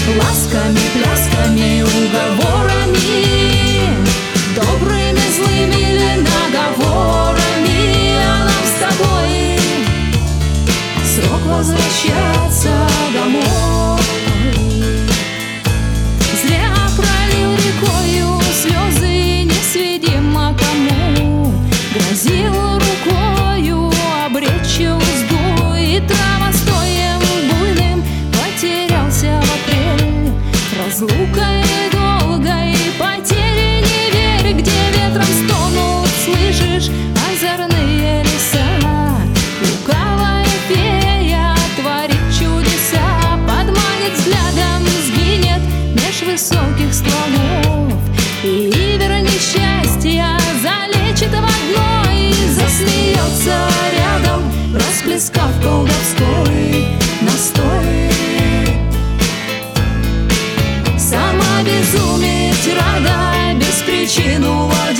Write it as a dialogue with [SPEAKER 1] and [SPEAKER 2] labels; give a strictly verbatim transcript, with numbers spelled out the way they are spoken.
[SPEAKER 1] ласками, плясками, уговорами, добрыми, злыми или наговорами. А нам с тобой срок возвращаться домой. Зря пролил рекою слезы, не сведимо кому. Грозил рукою обречь узду, и травостоем буйным потерялся в апрель. Разлукой долгой, потери не верь, где ветром стонут, слышишь, озорные леса. Лукавая фея творит чудеса, подманит взглядом, сгинет меж высоких стволов. И ивер несчастья залечит в одной, засмеется рядом, расплескав колдовской настой. Сама безуметь рада, без причину в